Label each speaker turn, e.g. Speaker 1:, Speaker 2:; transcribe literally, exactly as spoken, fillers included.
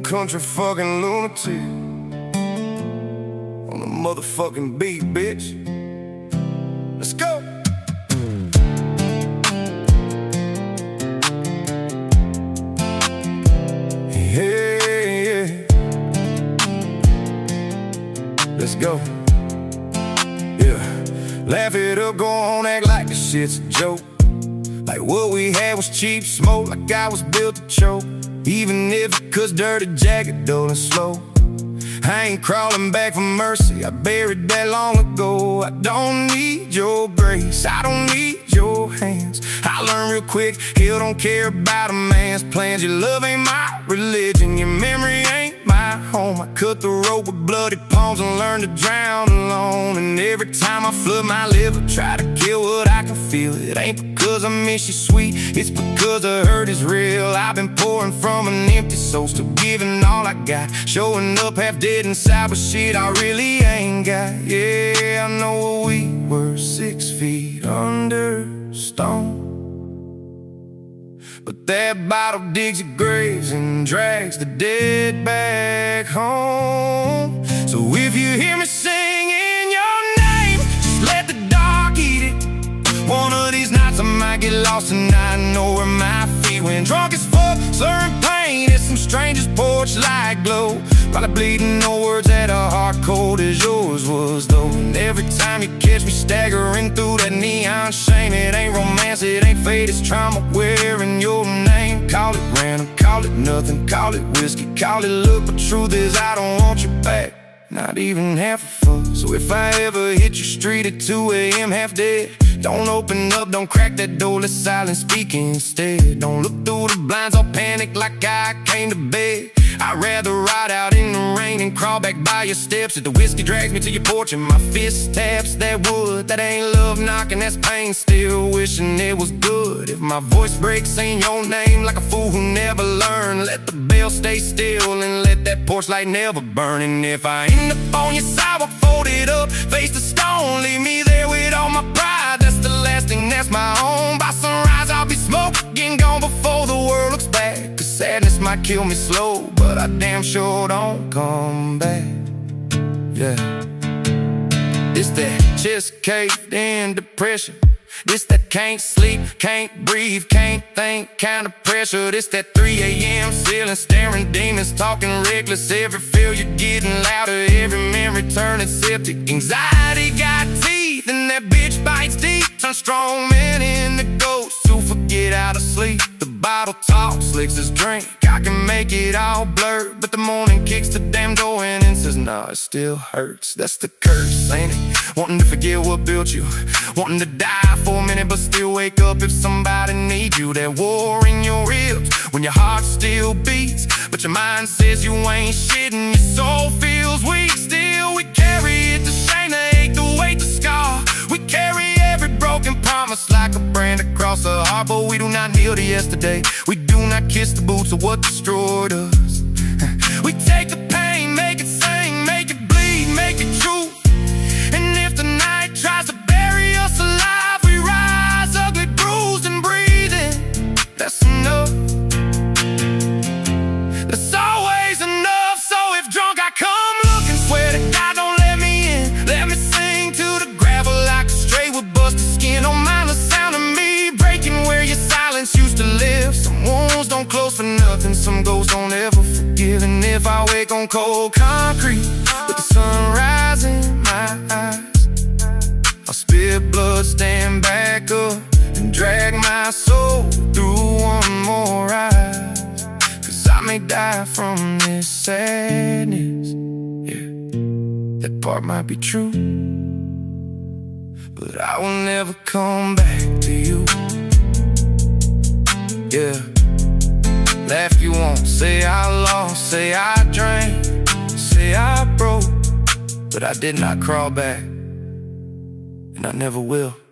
Speaker 1: country fucking lunatic on the motherfucking beat, bitch. Let's go. Yeah, yeah. Let's go. Yeah. Laugh it up, go on, act like this shit's a joke. Like what we had was cheap smoke, like I was built to choke. Even if it cuts dirty jacket, dull and slow. I ain't crawling back for mercy, I buried that long ago. I don't need your grace, I don't need your hands. I learned real quick, hell don't care about a man's plans. Your love ain't my religion, your memory ain't my home. I cut the rope with bloody palms and learned to drown alone. And every time I flood my liver, try to kill what I can feel. It ain't because I miss you, sweet, it's because the hurt is real. I've been pouring from an empty soul, still giving all I got, showing up half dead inside with shit I really ain't got. Yeah, I know we were six feet under stone, but that bottle digs your graves and drags the dead back home. So if you hear me singing your name, just let the dark eat it. One of these nights I might get lost and I know where my feet went. Drunk as fuck, slurring pain at some stranger's porch light glow. Probably bleeding, no words at a heart cold as yours was though. And every time you catch me staggering through that neon shame, it ain't romance, it ain't fate, it's trauma wearing your name. Call it random, call it nothing, call it whiskey, call it luck, but truth is I don't want you back, not even half a fuck. So if I ever hit your street at two A M half dead, don't open up, don't crack that door, let silence speak instead. Don't look through the blinds, all panic like I came to bed. I'd rather ride out in the rain and crawl back by your steps. If the whiskey drags me to your porch and my fist taps that wood, that ain't love knocking, that's pain still wishing it was good. If my voice breaks saying your name like a fool who never learned, let the bell stay still and let that porch light never burn. And if I end up on your sidewalk folded up, face the stone, leave me there with all my pride. That's the last thing that's my own. By sunrise I'll be smoking, gone before the world looks back. Cause sadness might kill me slow, but I damn sure don't come back. Yeah. It's that chest caved in depression. This that can't sleep, can't breathe, can't think kind of pressure. This that three A M ceiling staring demons, talking reckless. Every failure getting louder, every memory turning septic. Anxiety got teeth and that bitch bites deep. Turn strong men into ghosts who forget how to sleep. The bottle talks, licks his drink, I can make it all blurred, but the morning kicks the damn door in and says, nah, it still hurts. That's the curse, ain't it? Wanting to forget what built you, wanting to die for a minute but still wake up if somebody needs you. That war in your ribs when your heart still beats, but your mind says you ain't shit and your soul feels weak. Still we carry it, the shame, the ache, the weight, the scar. We carry every broken promise like a brand across the heart, but we do not kneel to yesterday. We do not kiss the boots of what destroyed us. We take the pain, make it sing, make it bleed, make it true. And if the night tries to bury us alive, we rise ugly, bruised and breathing. That's enough. That's always enough. So if drunk I come looking, swear to God don't let me in. Let me sing to the gravel like a stray with busted skin. Don't mind the sound of me breaking where your silence used to live. Some wounds don't close for nothing, some ghosts don't ever forgive. And if I wake on cold concrete with the sun rising in my eyes, I'll spit blood, stand back up and drag my soul through one more ride. Cause I may die from this sadness, yeah, that part might be true, but I will never come back to you. Yeah. Laugh you won't, say I lost, say I drank, say I broke, but I did not crawl back, and I never will.